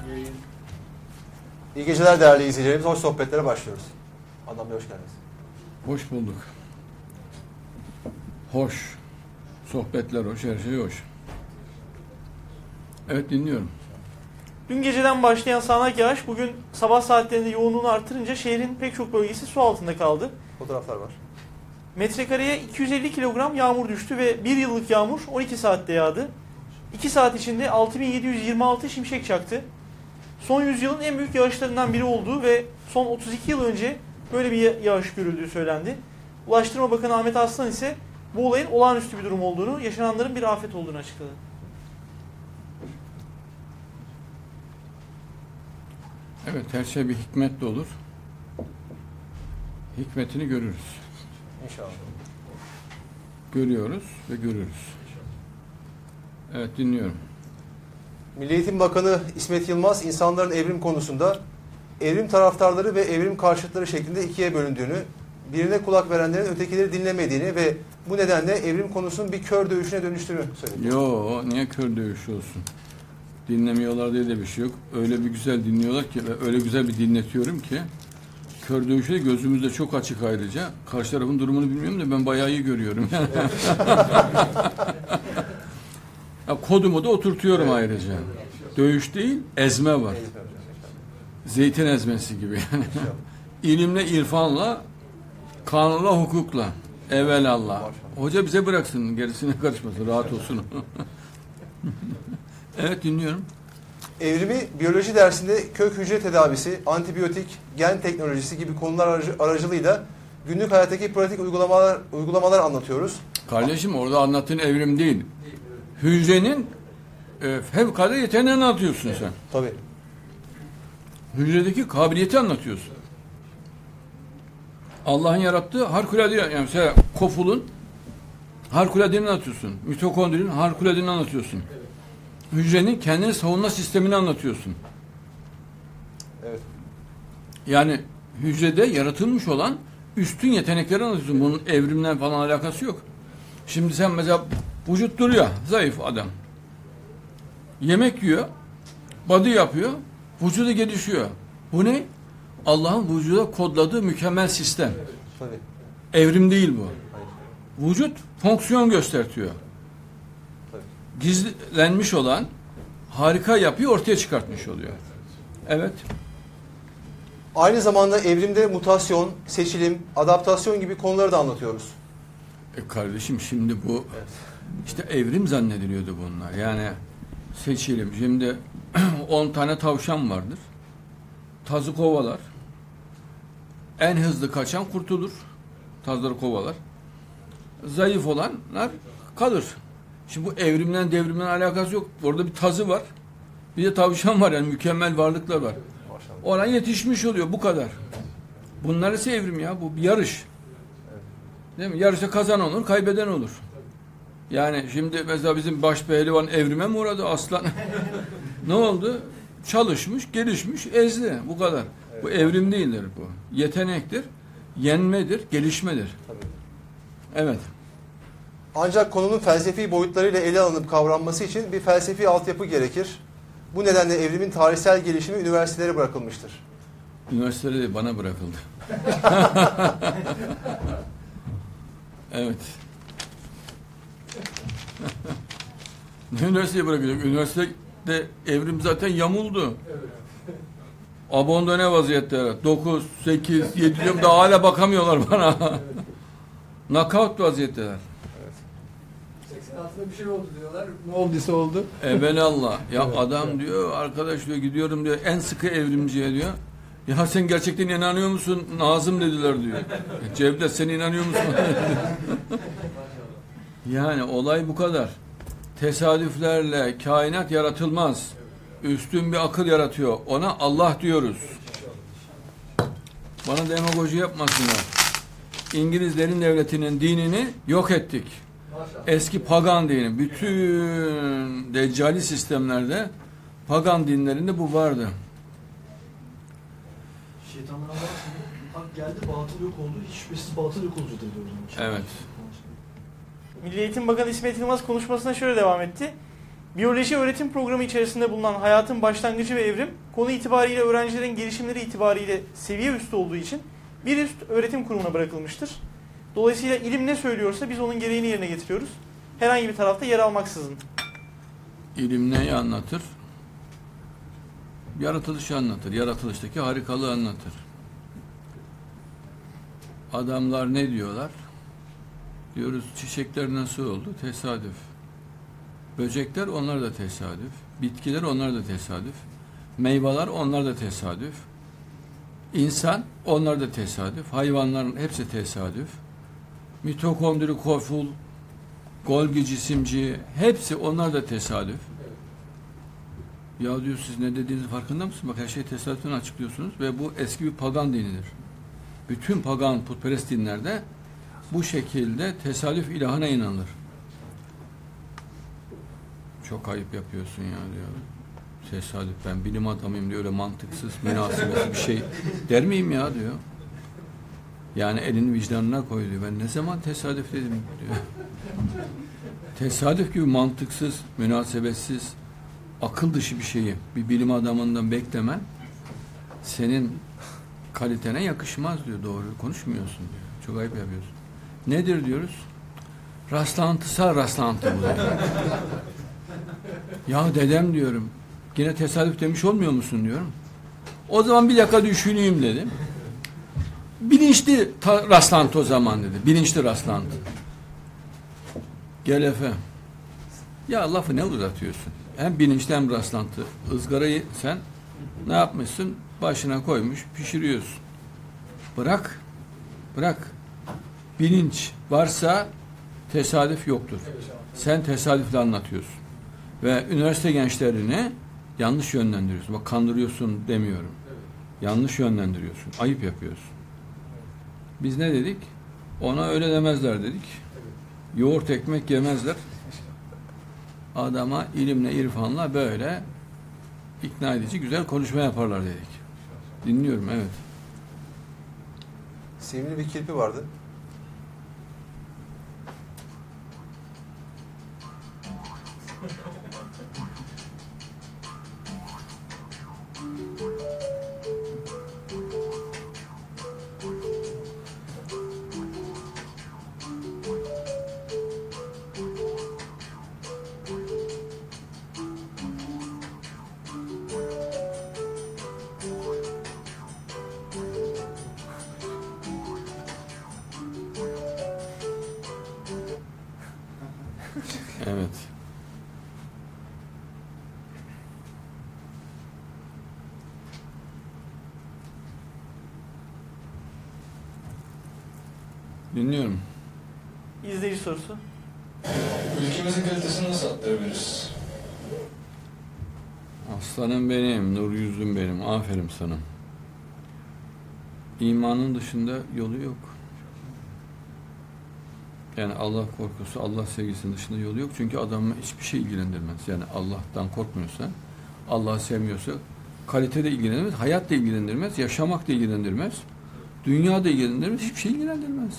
İyi geceler değerli izleyicilerimiz. Hoş sohbetlere başlıyoruz. Adnan Bey hoş geldiniz. Hoş bulduk. Hoş. Sohbetler hoş, her şey hoş. Evet, dinliyorum. Dün geceden başlayan sağanak yağış bugün sabah saatlerinde yoğunluğunu artırınca şehrin pek çok bölgesi su altında kaldı. Fotoğraflar var. Metrekareye 250 kilogram yağmur düştü ve 1 yıllık yağmur 12 saatte yağdı. 2 saat içinde 6726 şimşek çaktı. Son yüzyılın en büyük yağışlarından biri olduğu ve son 32 yıl önce böyle bir yağış görüldüğü söylendi. Ulaştırma Bakanı Ahmet Aslan ise bu olayın olağanüstü bir durum olduğunu, yaşananların bir afet olduğunu açıkladı. Evet, her şey bir hikmetle olur. Hikmetini görürüz. İnşallah. Görüyoruz ve görürüz. Evet, dinliyorum. Milli Eğitim Bakanı İsmet Yılmaz, insanların evrim konusunda evrim taraftarları ve evrim karşıtları şeklinde ikiye bölündüğünü, birine kulak verenlerin ötekileri dinlemediğini ve bu nedenle evrim konusunun bir kör dövüşüne dönüştüğünü söyledi. Yo, niye kör dövüşü olsun? Dinlemiyorlar diye de bir şey yok. Öyle bir güzel dinliyorlar ki ve öyle güzel bir dinletiyorum ki kör dövüşü de gözümüzde çok açık ayrıca. Karşı tarafın durumunu bilmiyorum da ben bayağı iyi görüyorum. Ya, kodumu da oturtuyorum ayrıca. Dövüş değil, ezme var. Zeytin ezmesi gibi yani. İlimle, irfanla, kanunla, hukukla. Evelallah. Hoca bize bıraksın, gerisine karışmasın, rahat olsun. Evet, dinliyorum. Evrimi biyoloji dersinde kök hücre tedavisi, antibiyotik, gen teknolojisi gibi konular aracılığıyla günlük hayattaki pratik uygulamalar anlatıyoruz. Kardeşim, orada anlattığın evrim değil. Hücrenin fevkalade yeteneğini anlatıyorsun sen. Tabii. Hücredeki kabiliyeti anlatıyorsun. Allah'ın yarattığı harikulade, yani mesela kofulun harikuladeni anlatıyorsun. Mitokondrinin harikuladeni anlatıyorsun. Hücrenin kendini savunma sistemini anlatıyorsun. Evet. Yani hücrede yaratılmış olan üstün yetenekleri anlatıyorsun. Bunun evrimle falan alakası yok. Şimdi sen mesela vücut duruyor, zayıf adam. Yemek yiyor, body yapıyor, vücudu gelişiyor. Bu ne? Allah'ın vücuda kodladığı mükemmel sistem. Tabii. Evrim değil bu. Hayır. Vücut fonksiyon göstertiyor. Tabii. Gizlenmiş olan harika yapıyı ortaya çıkartmış oluyor. Evet. Aynı zamanda evrimde mutasyon, seçilim, adaptasyon gibi konuları da anlatıyoruz. Kardeşim, şimdi bu Evet. işte evrim zannediliyordu bunlar. Yani seçilim. Şimdi 10 tane tavşan vardır. Tazı kovalar. En hızlı kaçan kurtulur. Tazları kovalar. Zayıf olanlar kalır. Şimdi bu evrimden devrimden alakası yok. Orada bir tazı var. Bir de tavşan var, yani mükemmel varlıklar var. Maşallah. Oran yetişmiş oluyor, bu kadar. Bunlar ise evrim ya. Bu bir yarış. Değil mi? Yarışta kazanan olur, kaybeden olur. Yani şimdi mesela bizim baş pehlivan evrime mi uğradı, aslan? Ne oldu? Çalışmış, gelişmiş, ezdi. Bu kadar. Evet. Bu evrim değildir bu. Yetenektir, yenmedir, gelişmedir. Tabii. Evet. Ancak konunun felsefi boyutlarıyla ele alınıp kavranması için bir felsefi altyapı gerekir. Bu nedenle evrimin tarihsel gelişimi üniversitelere bırakılmıştır. Üniversitede de bana bırakıldı. Evet. Ne üniversiteye bırakacak? Üniversitede evrim zaten yamuldu. Abonda ne vaziyette? 9, 8, 7 diyorum da hala bakamıyorlar bana. Knockout vaziyetteler. 86'da bir şey oldu diyorlar. Ne olduysa oldu. Evelallah. Ya adam diyor, arkadaş diyor, gidiyorum diyor en sıkı evrimciye diyor. Ya sen gerçekten inanıyor musun? Nazım dediler diyor. Cevdet, sen inanıyor musun? Yani olay bu kadar. Tesadüflerle kainat yaratılmaz. Üstün bir akıl yaratıyor. Ona Allah diyoruz. Bana demagoji yapmasınlar. İngilizlerin devletinin dinini yok ettik. Eski pagan dini. Bütün deccali sistemlerde, pagan dinlerinde bu vardı. Şeytanlar Allah'ın hak geldi, batıl yok oldu. Hiçbirisi batıl yok olacak dedi o zaman. Evet. Milli Eğitim Bakanı İsmet Yılmaz konuşmasına şöyle devam etti. Biyoloji öğretim programı içerisinde bulunan hayatın başlangıcı ve evrim, konu itibariyle öğrencilerin gelişimleri itibariyle seviye üstü olduğu için bir üst öğretim kurumuna bırakılmıştır. Dolayısıyla ilim ne söylüyorsa biz onun gereğini yerine getiriyoruz. Herhangi bir tarafta yer almaksızın. İlim neyi anlatır? Yaratılışı anlatır. Yaratılıştaki harikalığı anlatır. Adamlar ne diyorlar? Diyoruz çiçekler nasıl oldu? Tesadüf. Böcekler onlar da tesadüf. Bitkiler onlar da tesadüf. Meyveler onlar da tesadüf. İnsan onlar da tesadüf. Hayvanların hepsi tesadüf. Mitokondri, koful, Golgi cisimci hepsi onlar da tesadüf. Ya diyor siz ne dediğinizin farkında mısın? Bak her şeyi tesadüfen açıklıyorsunuz ve bu eski bir pagan dinidir. Bütün pagan putperest dinlerde bu şekilde tesadüf ilahına inanılır. Çok ayıp yapıyorsun ya diyor. Tesadüf, ben bilim adamıyım diyor, öyle mantıksız, münasebetsiz bir şey der miyim ya diyor. Yani elini vicdanına koy diyor. Ben ne zaman tesadüf dedim diyor. Tesadüf gibi mantıksız, münasebetsiz, akıl dışı bir şeyi bir bilim adamından beklemen senin kalitene yakışmaz diyor. Doğru konuşmuyorsun diyor. Çok ayıp yapıyorsun. Nedir diyoruz? Rastlantısal rastlantı bu diyor. Ya dedem diyorum, yine tesadüf demiş olmuyor musun diyorum. O zaman bir dakika düşüneyim dedim. Bilinçli rastlantı o zaman dedi. Bilinçli rastlantı. Gel efendim. Ya lafı ne uzatıyorsun? Hem bilinçli hem rastlantı. Izgarayı sen ne yapmışsın? Başına koymuş, pişiriyorsun. Bırak. Bırak. Bilinç varsa tesadüf yoktur. Sen tesadüfle anlatıyorsun. Ve üniversite gençlerini yanlış yönlendiriyorsun. Bak kandırıyorsun demiyorum. Yanlış yönlendiriyorsun. Ayıp yapıyorsun. Biz ne dedik? Ona öyle demezler dedik. Yoğurt ekmek yemezler. Adama ilimle, irfanla böyle ikna edici güzel konuşma yaparlar dedik. Dinliyorum, evet. Sevimli bir kirpi vardı. Evet. Dinliyorum. İzleyici sorusu. Ülkemizin kalitesini nasıl arttırabiliriz? Aslanım benim, nur yüzlüm benim. Aferin sana. İmanın dışında yolu yok. Yani Allah korkusu, Allah sevgisinin dışında yolu yok. Çünkü adamı hiçbir şey ilgilendirmez. Yani Allah'tan korkmuyorsa, Allah'ı sevmiyorsa kalite de ilgilendirmez, hayat da ilgilendirmez, yaşamak da ilgilendirmez, dünya da ilgilendirmez, hiçbir şey ilgilendirmez.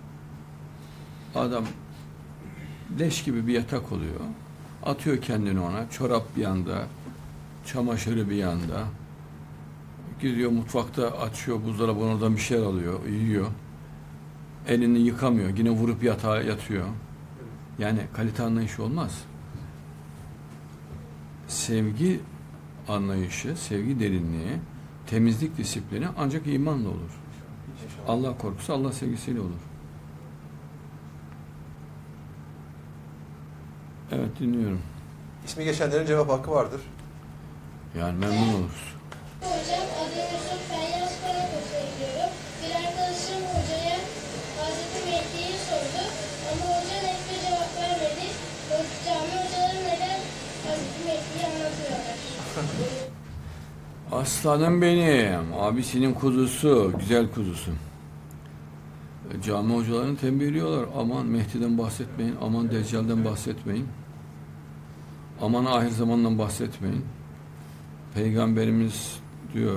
Adam leş gibi bir yatak oluyor. Atıyor kendini ona. Çorap bir yanda, çamaşırı bir yanda. Gidiyor mutfakta açıyor buzdolabını, oradan bir şeyler alıyor, yiyor. Elini yıkamıyor. Yine vurup yatağa yatıyor. Yani kalite anlayışı olmaz. Sevgi anlayışı, sevgi derinliği, temizlik disiplini ancak imanla olur. Allah korkusu Allah sevgisiyle olur. Evet, dinliyorum. İsmi geçenlerin cevap hakkı vardır. Yani memnun oluruz. Hocam adım Yusuf, ben Yaz Karakoç'a gidiyorum. Bir arkadaşım hocaya Hazreti Mehdi'yi sordu ama hoca net bir cevap vermedi. Cami hocaları neden Hazreti Mehdi'yi anlatıyorlar? Aslanım benim, abisinin kuzusu, güzel kuzusu. Cami hocalarını tembihliyorlar. Aman Mehdi'den bahsetmeyin, aman Deccal'den bahsetmeyin. Aman ahir zamandan bahsetmeyin. Peygamberimiz diyor,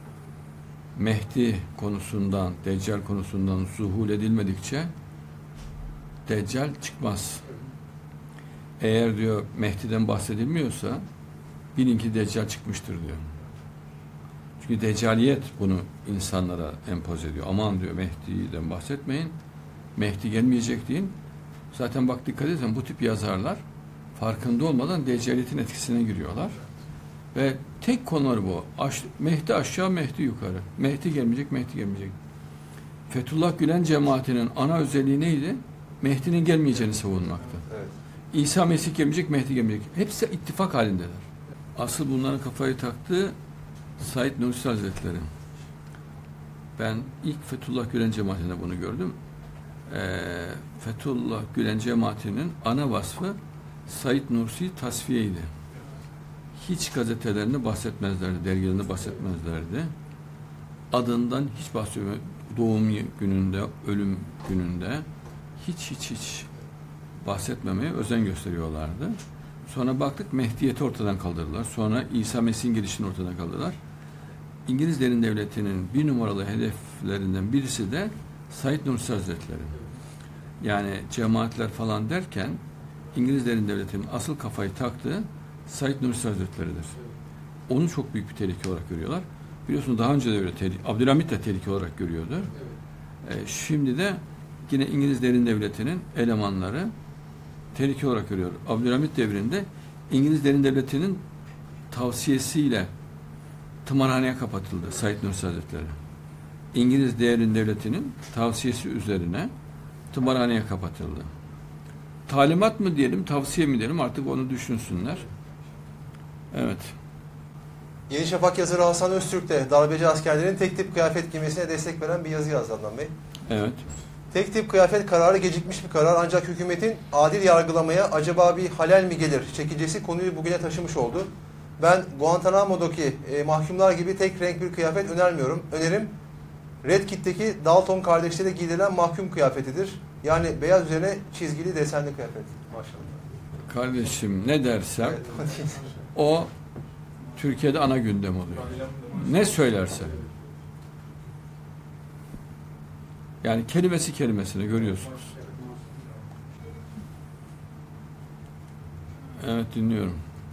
Mehdi konusundan, Deccal konusundan zuhul edilmedikçe Deccal çıkmaz. Eğer diyor Mehdi'den bahsedilmiyorsa bilin ki Deccal çıkmıştır diyor. Çünkü Deccaliyet bunu insanlara empoze ediyor. Aman diyor Mehdi'den bahsetmeyin. Mehdi gelmeyecek deyin. Zaten bak dikkat edin bu tip yazarlar farkında olmadan Deccaliyetin etkisine giriyorlar. Ve tek konuları bu. Mehdi aşağı, Mehdi yukarı. Mehdi gelmeyecek, Mehdi gelmeyecek. Fethullah Gülen cemaatinin ana özelliği neydi? Mehdi'nin gelmeyeceğini savunmaktı. Evet. İsa Mesih gelmeyecek, Mehdi gelmeyecek. Hepsi ittifak halindeler. Asıl bunların kafayı taktığı Said Nursi Hazretleri. Ben ilk Fethullah Gülen cemaatinde bunu gördüm. Fethullah Gülen cemaatinin ana vasfı Said Nursi tasfiyeydi. Hiç gazetelerinde bahsetmezlerdi, dergilerinde bahsetmezlerdi. Adından hiç bahsetmiyor. Doğum gününde, ölüm gününde hiç bahsetmemeye özen gösteriyorlardı. Sonra baktık Mehdiyeti ortadan kaldırdılar. Sonra İsa Mesih'in gelişini ortadan kaldırdılar. İngilizlerin devletinin bir numaralı hedeflerinden birisi de Said Nursi Hazretleri. Yani cemaatler falan derken İngilizlerin devletinin asıl kafayı taktığı Said Nursi Hazretleri'dir. Onu çok büyük bir tehlike olarak görüyorlar. Biliyorsunuz daha önce de öyle Abdülhamit de tehlike olarak görüyordu. Şimdi de yine İngilizlerin devletinin elemanları tehlike olarak görüyor. Abdülhamit devrinde İngilizlerin devletinin tavsiyesiyle tımarhaneye kapatıldı Said Nursi Hazretleri. İngiliz devletinin tavsiyesi üzerine tımarhaneye kapatıldı. Talimat mı diyelim, tavsiye mi diyelim artık onu düşünsünler. Evet. Yeni Şafak yazarı Hasan Öztürk de darbeci askerlerin tek tip kıyafet giymesine destek veren bir yazı yazdı Adnan Bey. Evet. Tek tip kıyafet kararı gecikmiş bir karar ancak hükümetin adil yargılamaya acaba bir halel mi gelir çekicesi konuyu bugüne taşımış oldu. Ben Guantanamo'daki mahkumlar gibi tek renk bir kıyafet önermiyorum. Önerim Red Kit'teki Dalton kardeşlere giydirilen mahkum kıyafetidir. Yani beyaz üzerine çizgili desenli kıyafet. Maşallah. Kardeşim ne dersem Evet. o Türkiye'de ana gündem oluyor. Ne söylerse. Yani kelimesi kelimesine görüyorsunuz. Evet dinliyorum.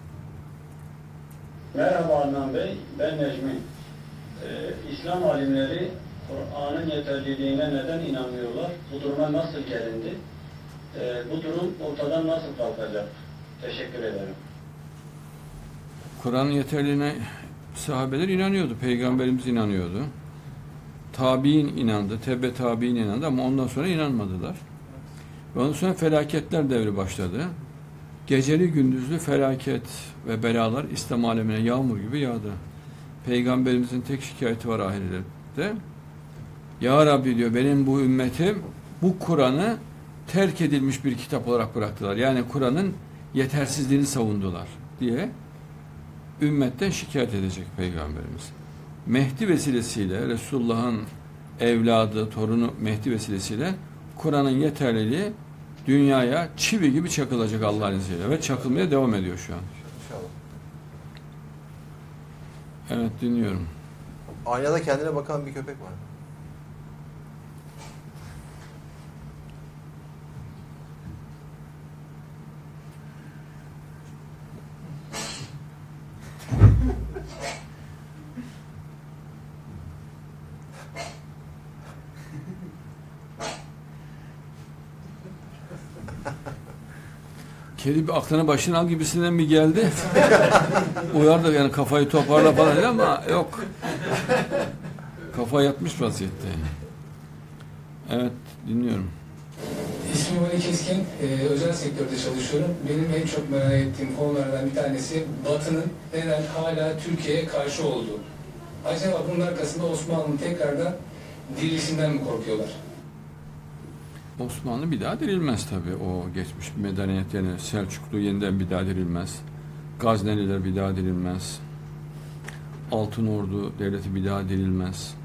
Merhaba Adnan Bey, ben Necmi. İslam alimleri Kur'an'ın yeterliliğine neden inanmıyorlar? Bu duruma nasıl gelindi? Bu durum ortadan nasıl kalkacak? Teşekkür ederim. Kur'an'ın yeterliğine sahabeler inanıyordu. Peygamberimiz inanıyordu. Tabi'in inandı. Tebe tabi'in inandı ama ondan sonra inanmadılar. Ve ondan sonra felaketler devri başladı. Geceli gündüzlü felaket ve belalar İslam alemine yağmur gibi yağdı. Peygamberimizin tek şikayeti var ahirette. Ya Rabbi diyor benim bu ümmetim bu Kur'an'ı terk edilmiş bir kitap olarak bıraktılar. Yani Kur'an'ın yetersizliğini savundular diye ümmetten şikayet edecek Peygamberimiz. Mehdi vesilesiyle Resulullah'ın evladı, torunu Mehdi vesilesiyle Kur'an'ın yeterliliği dünyaya çivi gibi çakılacak Allah'ın izniyle ve çakılmaya devam ediyor şu an. İnşallah. Evet dinliyorum. Aynada kendine bakan bir köpek var. Kedi bir aklına başına al gibisinden bir geldi. Uyardı yani kafayı toparla falan dedi ama yok. Kafa yatmış vaziyette. Evet dinliyorum. İsmim Ali Keskin, özel sektörde çalışıyorum. Benim en çok merak ettiğim konulardan bir tanesi Batı'nın neden hala Türkiye'ye karşı olduğu. Acaba bunun arkasında Osmanlı'nın tekrardan dirilişinden mi korkuyorlar? Osmanlı bir daha dirilmez tabii. O geçmiş medeniyet yani Selçuklu yeniden bir daha dirilmez. Gazneliler bir daha dirilmez. Altınordu devleti bir daha dirilmez.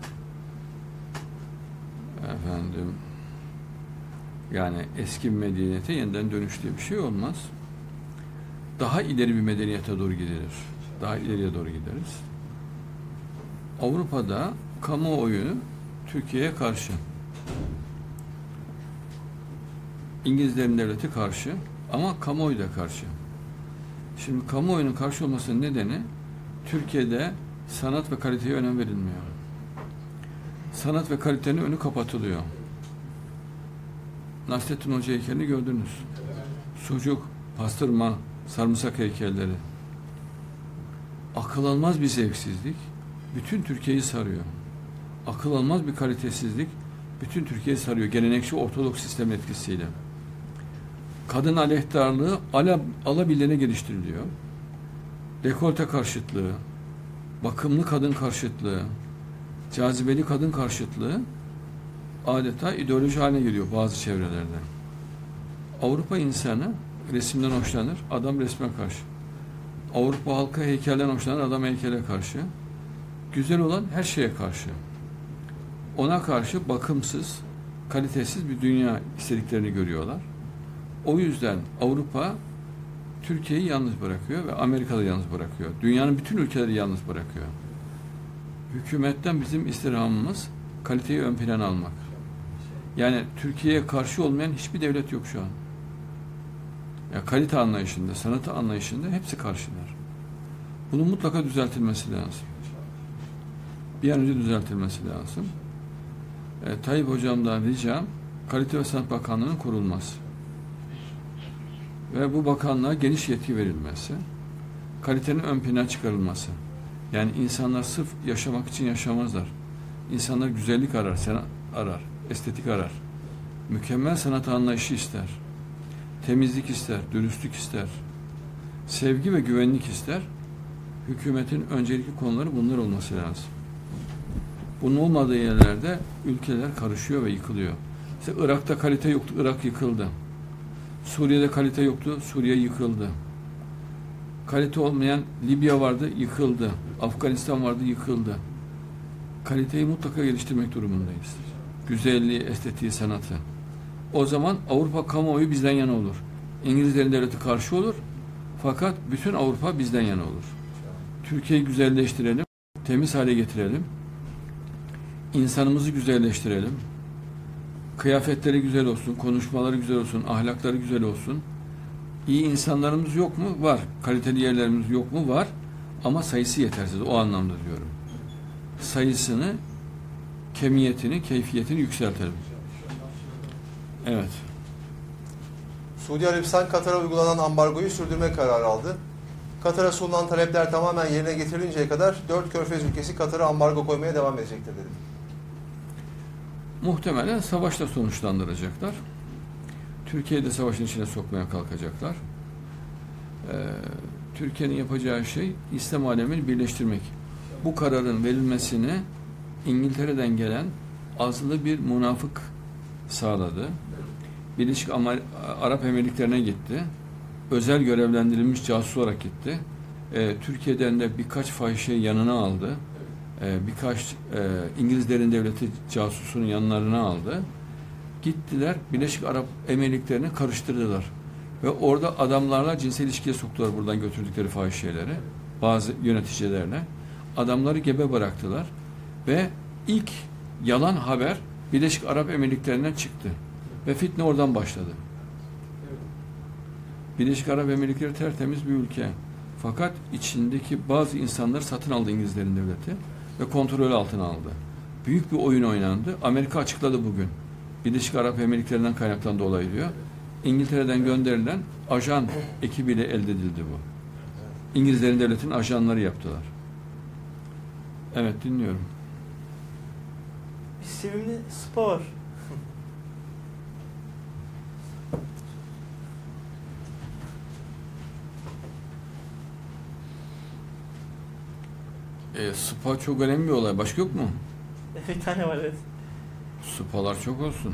Efendim yani eski bir medeniyete yeniden dönüş diye bir şey olmaz. Daha ileri bir medeniyete doğru gidilir. Daha ileriye doğru gideriz. Avrupa'da kamuoyu Türkiye'ye karşı. İngilizlerin devleti karşı, Ama kamuoyu da karşı. Şimdi kamuoyunun karşı olmasının nedeni Türkiye'de sanat ve kaliteye önem verilmiyor. Sanat ve kalitenin önü kapatılıyor. Nasrettin Hoca heykelini gördünüz. Sucuk, pastırma, sarımsak heykelleri. Akıl almaz bir zevksizlik bütün Türkiye'yi sarıyor. Akıl almaz bir kalitesizlik bütün Türkiye'yi sarıyor. Gelenekçi Ortodoks sistemin etkisiyle. Kadın aleyhtarlığı alabildiğine geliştiriliyor. Dekolte karşıtlığı, bakımlı kadın karşıtlığı, cazibeli kadın karşıtlığı adeta ideoloji haline geliyor bazı çevrelerde. Avrupa insanı resimden hoşlanır, adam resme karşı. Avrupa halkı heykelden hoşlanır, adam heykele karşı. Güzel olan her şeye karşı. Ona karşı bakımsız, kalitesiz bir dünya istediklerini görüyorlar. O yüzden Avrupa Türkiye'yi yalnız bırakıyor ve Amerika'da yalnız bırakıyor. Dünyanın bütün ülkeleri yalnız bırakıyor. Hükümetten bizim istirhamımız kaliteyi ön plana almak. Yani Türkiye'ye karşı olmayan hiçbir devlet yok şu an. Ya kalite anlayışında, sanatı anlayışında hepsi karşılar. Bunun mutlaka düzeltilmesi lazım. Bir an önce düzeltilmesi lazım. Tayyip Hocam'dan ricam Kalite ve Sanat Bakanlığı'nın kurulması. Ve bu bakanlığa geniş yetki verilmesi. Kalitenin ön plana çıkarılması. Yani insanlar sırf yaşamak için yaşamazlar. İnsanlar güzellik arar, sanat arar, estetik arar. Mükemmel sanat anlayışı ister. Temizlik ister, dürüstlük ister. Sevgi ve güvenlik ister. Hükümetin öncelikli konuları bunlar olması lazım. Bunun olmadığı yerlerde ülkeler karışıyor ve yıkılıyor. İşte Irak'ta kalite yoktu, Irak yıkıldı. Suriye'de kalite yoktu, Suriye yıkıldı. Kalite olmayan Libya vardı, yıkıldı. Afganistan vardı, yıkıldı. Kaliteyi mutlaka geliştirmek durumundayız. Güzelliği, estetiği, sanatı. O zaman Avrupa kamuoyu bizden yana olur. İngilizlerin devleti karşı olur. Fakat bütün Avrupa bizden yana olur. Türkiye'yi güzelleştirelim, temiz hale getirelim. İnsanımızı güzelleştirelim. Kıyafetleri güzel olsun, konuşmaları güzel olsun, ahlakları güzel olsun. İyi insanlarımız yok mu? Var. Kaliteli yerlerimiz yok mu? Var. Ama sayısı yetersiz. O anlamda diyorum. Sayısını, kemiyetini, keyfiyetini yükseltelim. Evet. Suudi Arabistan Katar'a uygulanan ambargoyu sürdürme kararı aldı. Katar'a sunulan talepler tamamen yerine getirilinceye kadar 4 Körfez ülkesi Katar'a ambargo koymaya devam edecektir dedi. Muhtemelen savaşla sonuçlandıracaklar. Türkiye'yi de savaşın içine sokmaya kalkacaklar. Türkiye'nin yapacağı şey İslam alemini birleştirmek. Bu kararın verilmesini İngiltere'den gelen azılı bir münafık sağladı. Birleşik Arap Emirlikleri'ne gitti. Özel görevlendirilmiş casus olarak gitti. Türkiye'den de birkaç fahişeyi yanına aldı. Birkaç İngiliz derin devleti casusunun yanlarına aldı. Gittiler Birleşik Arap Emirlikleri'ni karıştırdılar. Ve orada adamlarla cinsel ilişkiye soktular buradan götürdükleri fahişeleri. Bazı yöneticilerle. Adamları gebe bıraktılar. Ve ilk yalan haber Birleşik Arap Emirlikleri'nden çıktı. Ve fitne oradan başladı. Birleşik Arap Emirlikleri tertemiz bir ülke. Fakat içindeki bazı insanları satın aldı İngilizlerin devleti ve kontrol altına aldı. Büyük bir oyun oynandı. Amerika açıkladı bugün. Birleşik Arap Emirlikleri'nden kaynaklandı olay diyor. İngiltere'den gönderilen ajan ekibiyle elde edildi bu. İngilizlerin devletinin ajanları yaptılar. Evet, dinliyorum. Bir sevimli spa var. Spa çok önemli bir olay. Başka yok mu? Bir tane var, evet. Spalar çok olsun.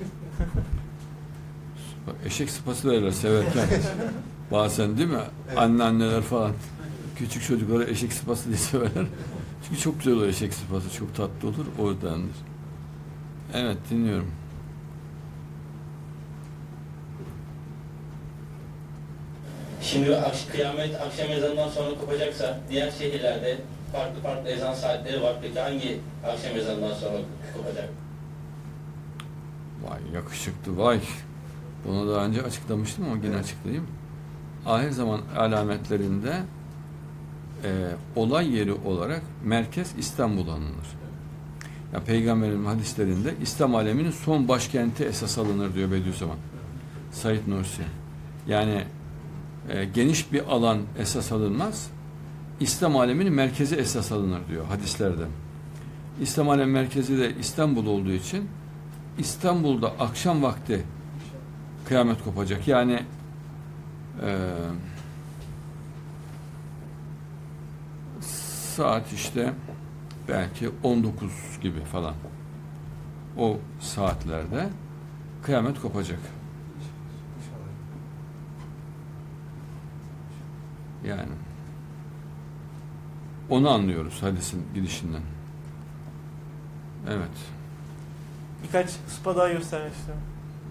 Eşek spası derler severken. Bazen değil mi? Evet. Anneanneler falan. Küçük çocuklara eşek spası diye severler. Çünkü çok güzel olur eşek spası. Çok tatlı olur. O yüzdendir. Evet, dinliyorum. Şimdi kıyamet akşam ezanından sonra kopacaksa diğer şehirlerde farklı ezan saatleri var. Peki hangi akşam ezanından sonra kopacak? Vay yakışıklı vay. Bunu daha önce açıklamıştım ama yine açıklayayım. Ahir zaman alametlerinde olay yeri olarak merkez İstanbul anılır. Ya Peygamberin hadislerinde İslam aleminin son başkenti esas alınır diyor Bediüzzaman. Said Nursi. Yani geniş bir alan esas alınmaz. İslam aleminin merkezi esas alınır diyor hadislerde. İslam alem merkezi de İstanbul olduğu için İstanbul'da akşam vakti kıyamet kopacak. Yani saat işte belki 19 gibi falan o saatlerde kıyamet kopacak. Yani onu anlıyoruz hadisin gidişinden. Evet. Birkaç spa daha göstermek istiyorum.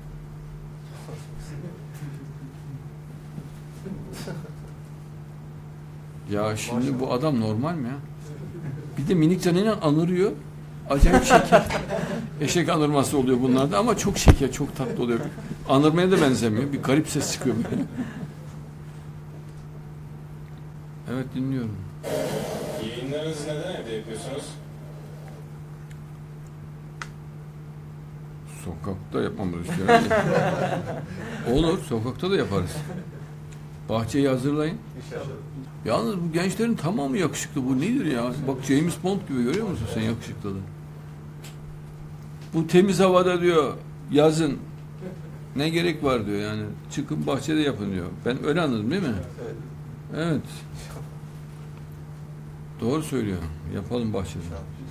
Ya şimdi bu adam normal mi ya? Bir de minik canıyla anırıyor. Acayip şeker. Eşek anırması oluyor bunlarda ama çok şeker, çok tatlı oluyor. Anırmaya da benzemiyor. Bir garip ses çıkıyor böyle. Evet, dinliyorum. Yayınlarınızı neden evde yapıyorsunuz? Sokakta yapmamız istiyor. Olur, sokakta da yaparız. Bahçeyi hazırlayın. Yalnız bu gençlerin tamamı yakışıklı. Bu nedir ya? Bak James Bond gibi, görüyor musun sen yakışıklılığı? Bu temiz havada diyor, yazın ne gerek var diyor yani. Çıkın bahçede yapın diyor. Ben öyle anladım değil mi? Evet. Doğru söylüyor. Yapalım bahçede.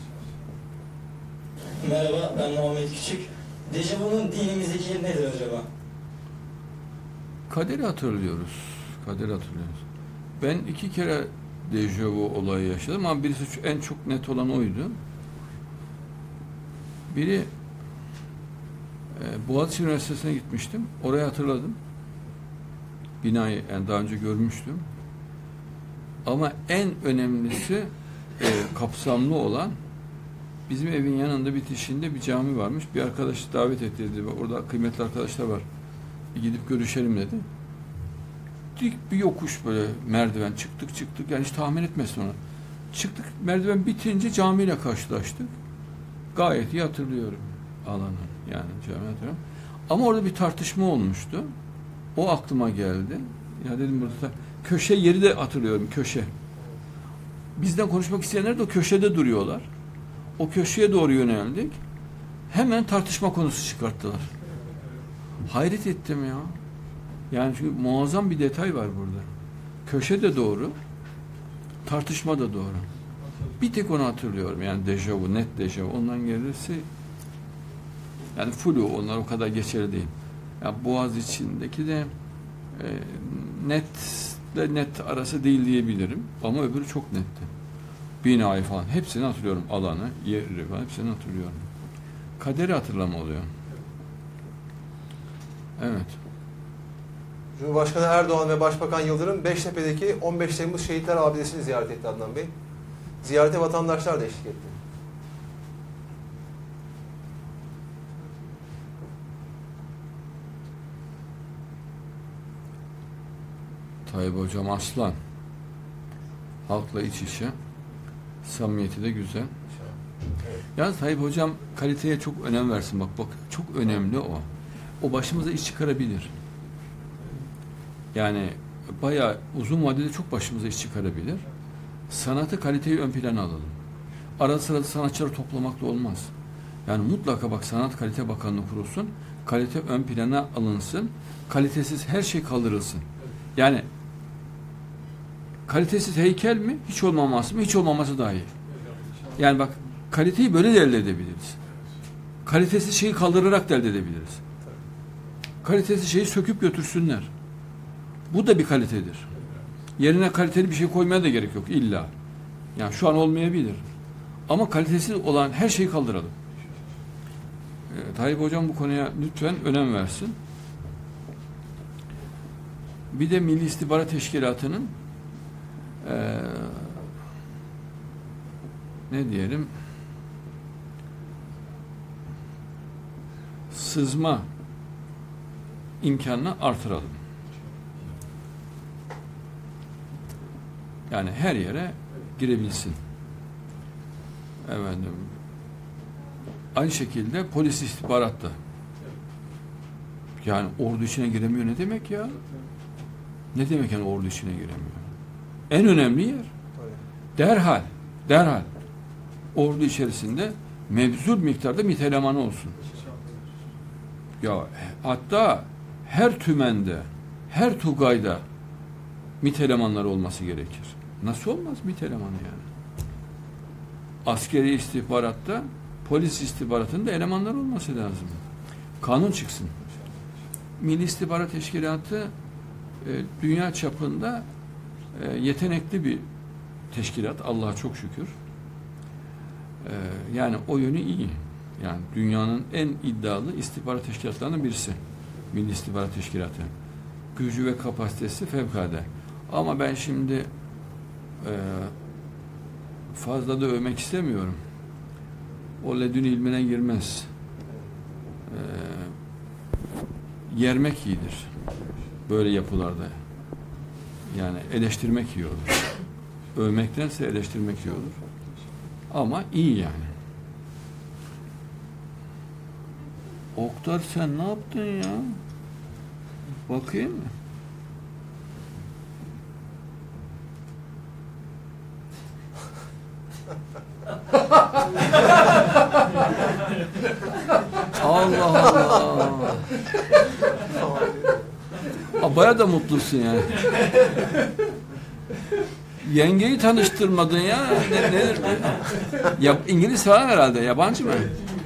Merhaba, ben Muhammed Küçük. Dejavu'nun dinimizdeki yeri nedir acaba? Kaderi hatırlıyoruz. Kaderi hatırlıyoruz. Ben 2 kere dejavu olayı yaşadım ama birisi en çok net olan oydu. Biri Boğaziçi Üniversitesi'ne gitmiştim. Orayı hatırladım. Binayı yani daha önce görmüştüm. Ama en önemlisi kapsamlı olan bizim evin yanında bitişinde bir cami varmış. Bir arkadaş davet etti dedi. Orada kıymetli arkadaşlar var. Bir gidip görüşelim dedi. Dik bir yokuş böyle merdiven çıktık yani hiç tahmin etmesin onu. Çıktık, merdiven bitince camiyle karşılaştık. Gayet iyi hatırlıyorum alanı, yani cami hatırlıyorum. Ama orada bir tartışma olmuştu. O aklıma geldi. Ya dedim burada köşe yeri de hatırlıyorum, köşe. Bizden konuşmak isteyenler de o köşede duruyorlar. O köşeye doğru yöneldik. Hemen tartışma konusu çıkarttılar. Hayret ettim ya. Yani çünkü muazzam bir detay var burada. Köşe de doğru, tartışma da doğru. Bir tek onu hatırlıyorum. Yani dejavu, net dejavu. Ondan gerisi yani flu, onlar o kadar geçerli değil. Yani Boğaziçi'ndeki de net arası değil diyebilirim. Ama öbürü çok netti. Binayı falan. Hepsini hatırlıyorum. Alanı, yeri falan. Hepsini hatırlıyorum. Kaderi hatırlama oluyor. Evet. Cumhurbaşkanı Erdoğan ve Başbakan Yıldırım Beştepe'deki 15 Temmuz Şehitler Abidesi'ni ziyaret etti Adnan Bey. Ziyarete vatandaşlar da eşlik etti. Tayyip Hocam aslan. Halkla iç içe. Samimiyeti de güzel. Yalnız Tayyip Hocam kaliteye çok önem versin. Bak çok önemli o. O başımıza iş çıkarabilir. Yani bayağı uzun vadede çok başımıza iş çıkarabilir. Sanatı, kaliteyi ön plana alalım. Arada sırada sanatçıları toplamakla olmaz. Yani mutlaka bak, Sanat Kalite Bakanlığı kurulsun. Kalite ön plana alınsın. Kalitesiz her şey kaldırılsın. Yani kalitesiz heykel mi? Hiç olmaması mı? Hiç olmaması daha iyi. Yani bak, kaliteyi böyle de elde edebiliriz. Kalitesiz şeyi kaldırarak da elde edebiliriz. Kalitesiz şeyi söküp götürsünler. Bu da bir kalitedir. Yerine kaliteli bir şey koymaya da gerek yok illa. Yani şu an olmayabilir. Ama kalitesiz olan her şeyi kaldıralım. Tayyip Hocam bu konuya lütfen önem versin. Bir de Milli İstihbarat Teşkilatı'nın ne diyelim, sızma imkanını artıralım. Yani her yere girebilsin. Efendim, aynı şekilde polis istihbaratta. Yani ordu içine giremiyor ne demek ya? Ne demek yani ordu içine giremiyor? En önemli yer. Derhal ordu içerisinde mevcut miktarda MİT elemanı olsun. Ya hatta her tümende, her tugayda MİT elemanları olması gerekir. Nasıl olmaz MİT elemanı yani? Askeri istihbaratta, polis istihbaratında elemanlar olması lazım. Kanun çıksın. Milli İstihbarat Teşkilatı dünya çapında yetenekli bir teşkilat. Allah'a çok şükür. Yani o yönü iyi. Yani dünyanın en iddialı istihbarat teşkilatlarından birisi. Milli İstihbarat Teşkilatı. Gücü ve kapasitesi fevkalade. Ama ben şimdi fazla da övmek istemiyorum. O ledün ilmine girmez. Yermek iyidir. Böyle yapılarda. Yani eleştirmek iyi olur. Övmektense eleştirmek iyi olur. Ama iyi yani. Oktar sen ne yaptın ya? Bakayım mı? Allah Allah. Baya da mutlusun yani. Yengeyi tanıştırmadın ya. Nedir? Ya, İngiliz falan herhalde. Yabancı mı?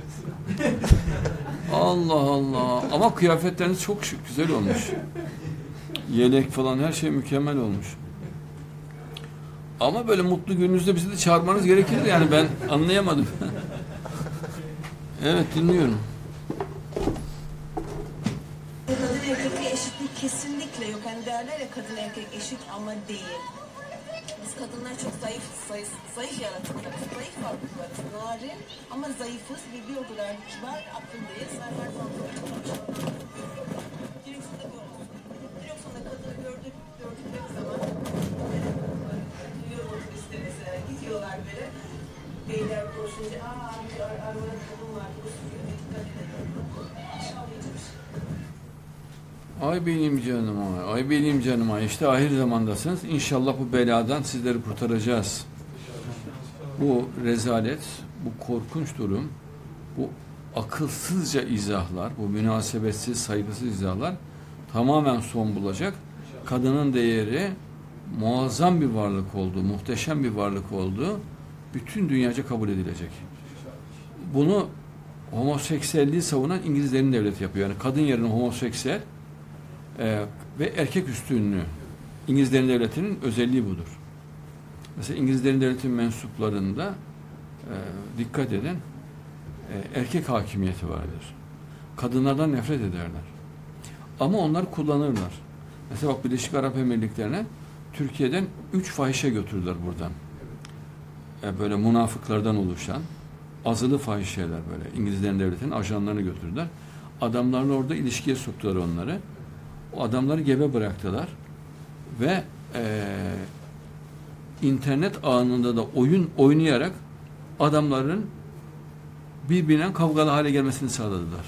Allah Allah. Ama kıyafetleriniz çok şık, güzel olmuş. Yelek falan her şey mükemmel olmuş. Ama böyle mutlu gününüzde bizi de çağırmanız gerekirdi yani ben anlayamadım. Evet dinliyorum. Kadın erkek eşitlik kesinlikle yok. Hani derler ya kadın erkek eşit ama değil. Biz kadınlar çok zayıf yaratıklarız. Zayıf varlıklarız. Narin ama zayıfız ve bir o kadar kibar, aklındayız. Server fazla. Direksiyonda görüyoruz. Direksiyonda kadını gördükleri zaman duyuyoruz işte mesela. Gidiyorlar böyle. Beyler koşunca arabada kadın var. Dikkat edelim. Ay benim canım ay benim canım ay. İşte ahir zamandasınız. İnşallah bu beladan sizleri kurtaracağız. Bu rezalet, bu korkunç durum, bu akılsızca izahlar, bu münasebetsiz, saygısız izahlar tamamen son bulacak. Kadının değeri muazzam bir varlık olduğu, muhteşem bir varlık olduğu bütün dünyaca kabul edilecek. Bunu homoseksüelliği savunan İngilizlerin devleti yapıyor. Yani kadın yerine homoseksüel ve erkek üstünlüğü. İngilizlerin devletinin özelliği budur. Mesela İngilizlerin devletinin mensuplarında dikkat edin erkek hakimiyeti vardır. Kadınlardan nefret ederler. Ama onlar kullanırlar. Mesela bak Birleşik Arap Emirlikleri'ne Türkiye'den 3 fahişe götürdüler buradan. Böyle münafıklardan oluşan azılı fahişeler böyle. İngilizlerin devletinin ajanlarını götürdüler. Adamlarla orada ilişkiye soktular onları. O adamları gebe bıraktılar. Ve internet ağında da oyun oynayarak adamların birbirinden kavgalı hale gelmesini sağladılar.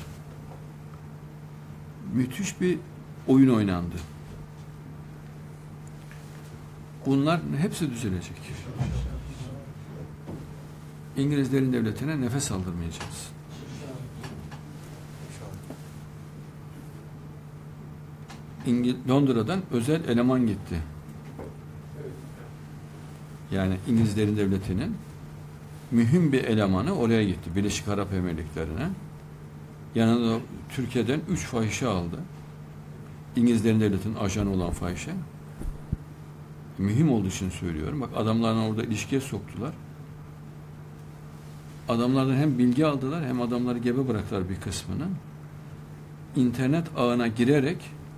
Müthiş bir oyun oynandı. Bunlar hepsi düzelecek. İngilizlerin devletine nefes aldırmayacağız. Londra'dan özel eleman gitti. Yani İngilizlerin devletinin mühim bir elemanı oraya gitti. Birleşik Arap Emirlikleri'ne. Yanında Türkiye'den 3 fahişe aldı. İngilizlerin devletinin ajanı olan fahişe. Mühim olduğu için söylüyorum. Bak adamlarla orada ilişkiye soktular. Adamlardan hem bilgi aldılar hem adamları gebe bıraktılar bir kısmını. İnternet ağına girerek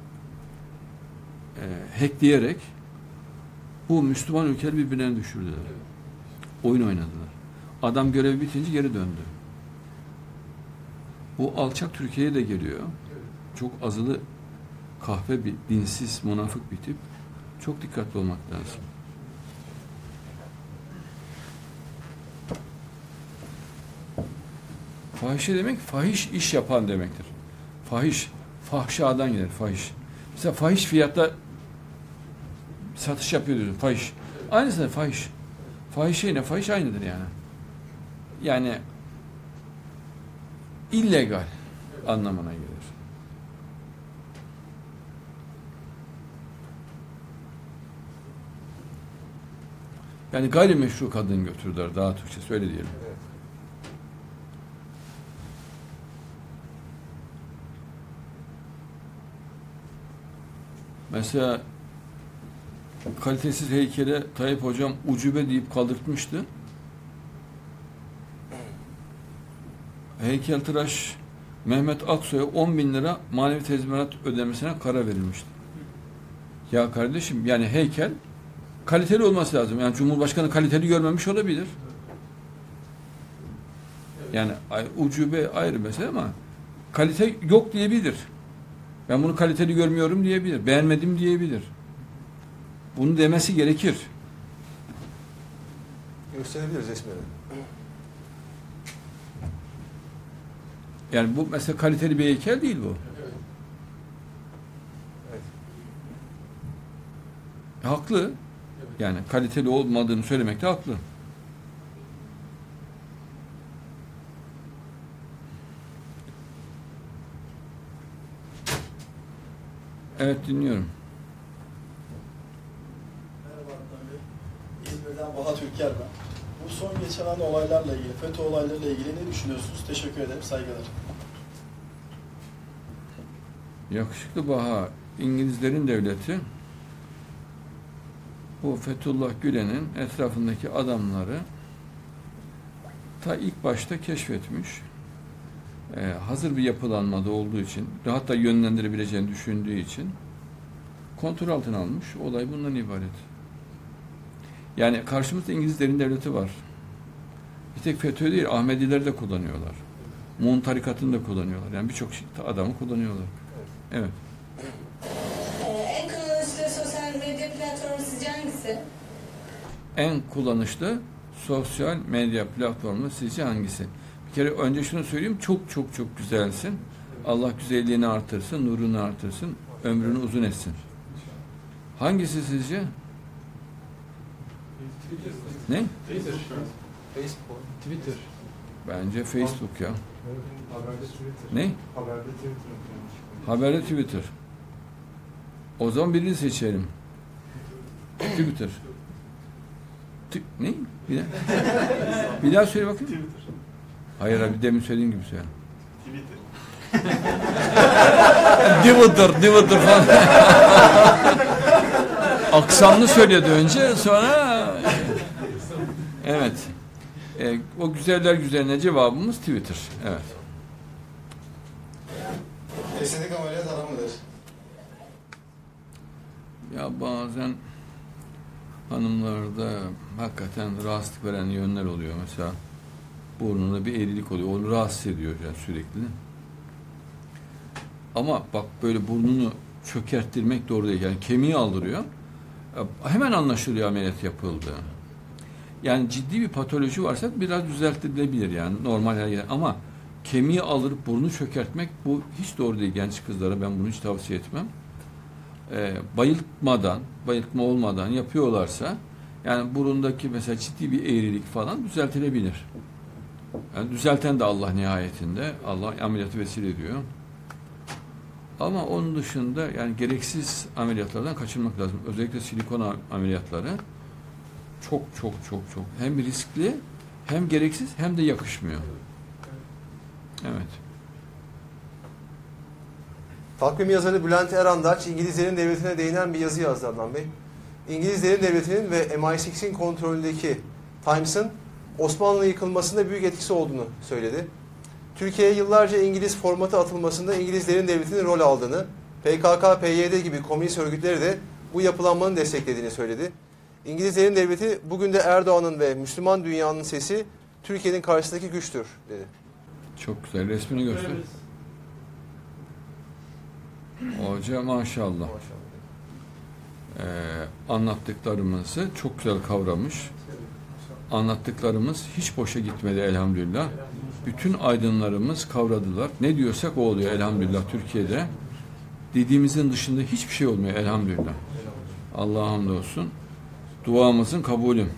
hackleyerek bu Müslüman ülkeleri birbirine düşürdüler. Oyun oynadılar. Adam görevi bitince geri döndü. Bu alçak Türkiye'ye de geliyor. Çok azılı kahpe bir dinsiz, münafık bir tip. Çok dikkatli olmak lazım. Fahişe demek fahiş iş yapan demektir. Fahiş, fahşadan gelir fahiş. Mesela fahiş fiyatta satış yapıyor diyorsun, fahiş. Aynısı fahiş. Fahişe ile fahiş aynıdır yani. Yani illegal anlamına gelir. Yani gayrimeşru kadın götürdüler, daha Türkçesi öyle diyelim. Evet. Mesela kalitesiz heykele Tayyip Hocam ucube deyip kaldırtmıştı. Heykeltıraş Mehmet Aksoy'a 10.000 lira manevi tezminat ödemesine karar verilmişti. Ya kardeşim, yani heykel kaliteli olması lazım. Yani Cumhurbaşkanı kaliteli görmemiş olabilir. Yani ucube ayrı mesele ama kalite yok diyebilir. Ben bunu kaliteli görmüyorum diyebilir. Beğenmedim diyebilir. Bunu demesi gerekir. Gösterebiliriz resmini. Yani bu mesela kaliteli bir heykel değil bu. Evet. Haklı. Yani kaliteli olmadığını söylemekte haklı. Evet, dinliyorum. Merhaba Adnan Bey. İzmir'den Baha Türker ben. Bu son geçen olaylarla ilgili, FETÖ olaylarıyla ilgili ne düşünüyorsunuz? Teşekkür ederim, saygılar. Yakışıklı Baha, İngilizlerin devleti bu Fethullah Gülen'in etrafındaki adamları ta ilk başta keşfetmiş. Hazır bir yapılanmada olduğu için, hatta yönlendirebileceğini düşündüğü için kontrol altına almış. Olay bundan ibaret. Yani karşımızda İngilizlerin devleti var. Bir tek FETÖ değil, Ahmediler de kullanıyorlar. Muğun tarikatını da kullanıyorlar. Yani birçok adamı kullanıyorlar. Evet. En kullanışlı sosyal medya platformu sizce hangisi? En kullanışlı sosyal medya platformu sizce hangisi? Bir kere önce şunu söyleyeyim. Çok çok çok güzelsin. Allah güzelliğini artırsın, nurunu artırsın, ömrünü uzun etsin. Hangisi sizce? Ne? Facebook. Twitter. Bence Facebook ya. Haberde Twitter. Ne? Haberde Twitter okuyormuş. Haberde Twitter. O zaman birini seçelim. Twitter. Ne? Bir daha söyle bakayım. Twitter. Hayır abi, demin söylediğin gibi söyle. Twitter. Twitter falan. Aksanlı söyledi önce, sonra evet. O güzeller güzeline cevabımız Twitter. Evet. Estetik ameliyat haram mıdır? Ya bazen hanımlarda hakikaten rahatsızlık veren yönler oluyor. Mesela burnunda bir eğrilik oluyor. Onu rahatsız ediyor yani sürekli. Ama bak, böyle burnunu çökerttirmek doğru değil. Yani kemiği aldırıyor. Hemen anlaşılıyor ameliyat yapıldı. Yani ciddi bir patoloji varsa biraz düzeltilebilir yani normal her yer. Ama kemiği aldırıp burnu çökertmek, bu hiç doğru değil genç kızlara. Ben bunu hiç tavsiye etmem. Bayıltma olmadan yapıyorlarsa, yani burundaki mesela ciddi bir eğrilik falan düzeltilebilir. Yani düzelten de Allah nihayetinde. Allah ameliyatı vesile ediyor. Ama onun dışında yani gereksiz ameliyatlardan kaçınmak lazım. Özellikle silikon ameliyatları çok hem riskli, hem gereksiz, hem de yakışmıyor. Evet. Takvim yazarı Bülent Erandaç, İngilizlerin devletine değinen bir yazı yazdı Adnan Bey. İngilizlerin devletinin ve MI6'in kontrolündeki Times'ın Osmanlı yıkılmasında büyük etkisi olduğunu söyledi. Türkiye'ye yıllarca İngiliz formatı atılmasında İngilizlerin devletinin rol aldığını, PKK, PYD gibi komünist örgütleri de bu yapılanmanın desteklediğini söyledi. İngilizlerin devleti bugün de Erdoğan'ın ve Müslüman dünyanın sesi Türkiye'nin karşısındaki güçtür dedi. Çok güzel. Resmini göster. Hoca maşallah. Anlattıklarımızı çok güzel kavramış. Anlattıklarımız hiç boşa gitmedi elhamdülillah. Bütün aydınlarımız kavradılar. Ne diyorsak o oluyor elhamdülillah Türkiye'de. Dediğimizin dışında hiçbir şey olmuyor elhamdülillah. Allah'a hamdolsun. Duamızın kabulü.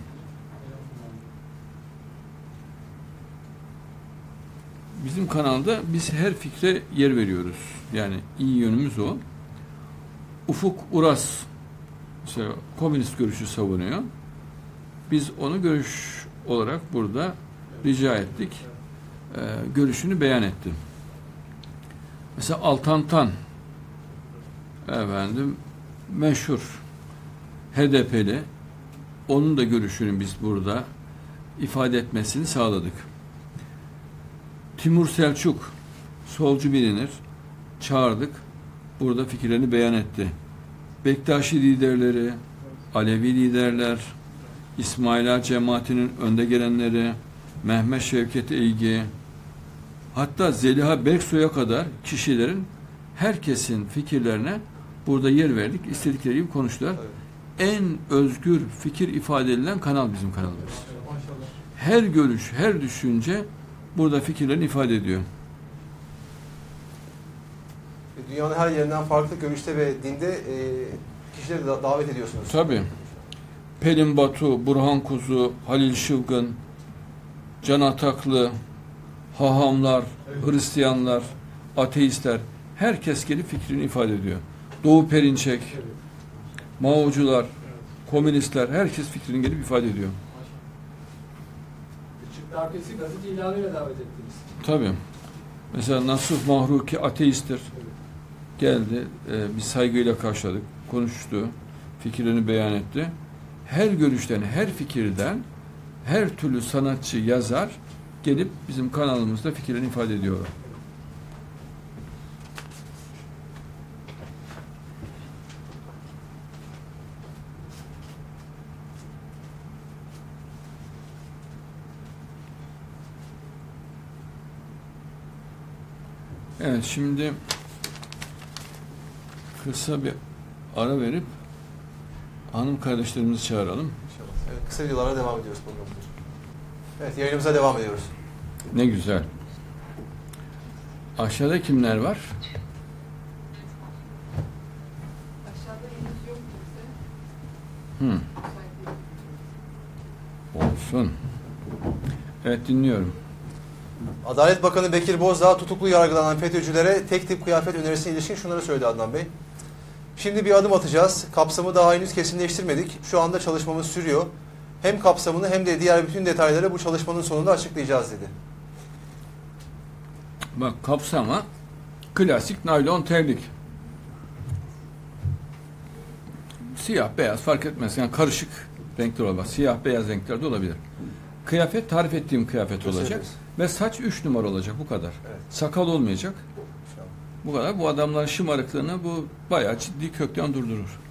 Bizim kanalda biz her fikre yer veriyoruz. Yani iyi yönümüz o. Ufuk Uras mesela komünist görüşü savunuyor. Biz onu görüş olarak burada rica ettik. Görüşünü beyan etti. Mesela Altantan meşhur HDP'li, onun da görüşünü biz burada ifade etmesini sağladık. Timur Selçuk solcu bilinir. Çağırdık. Burada fikirlerini beyan etti. Bektaşi liderleri, Alevi liderler, İsmaila cemaatinin önde gelenleri, Mehmet Şevket Eygi, hatta Zeliha Beksoy'a kadar kişilerin, herkesin fikirlerine burada yer verdik. İstedikleri gibi konuştular. Evet. En özgür fikir ifade edilen kanal bizim kanalımız. Her görüş, her düşünce burada fikirlerini ifade ediyor. Dünyanın her yerinden farklı görüşte ve dinde kişileri davet ediyorsunuz. Tabii. Pelin Batu, Burhan Kuzu, Halil Şılgın, Can Ataklı, hahamlar, Hristiyanlar, ateistler, herkes gelip fikrini ifade ediyor. Doğu Perinçek, Mao'cular, komünistler, herkes fikrini gelip ifade ediyor. Küçük Darkesi gazete ilanıyla davet ettiniz. Tabii. Mesela Nasuh Mahruki ateisttir. Geldi, biz saygıyla karşıladık, konuştu, fikirlerini beyan etti. Her görüşten, her fikirden, her türlü sanatçı, yazar gelip bizim kanalımızda fikirlerini ifade ediyorlar. Evet, şimdi kısa bir ara verip hanım kardeşlerimizi çağıralım. Evet, kısa videolara devam ediyoruz programda. Evet, yayınımıza devam ediyoruz. Ne güzel. Aşağıda kimler var? Aşağıda henüz yok kimse. Olsun. Evet, dinliyorum. Adalet Bakanı Bekir Bozdağ tutuklu yargılanan FETÖ'cülere tek tip kıyafet önerisine ilişkin şunları söyledi Adnan Bey. Şimdi bir adım atacağız. Kapsamı daha henüz kesinleştirmedik. Şu anda çalışmamız sürüyor. Hem kapsamını hem de diğer bütün detayları bu çalışmanın sonunda açıklayacağız dedi. Bak, kapsama klasik naylon terlik. Siyah, beyaz fark etmez. Yani karışık renkler olabilir. Siyah, beyaz renklerde olabilir. Kıyafet tarif ettiğim kıyafet olacak. Ve saç 3 numara olacak, bu kadar. Evet. Sakal olmayacak. Bu kadar. Bu adamların şımarıklığını bu bayağı ciddi kökten durdurur.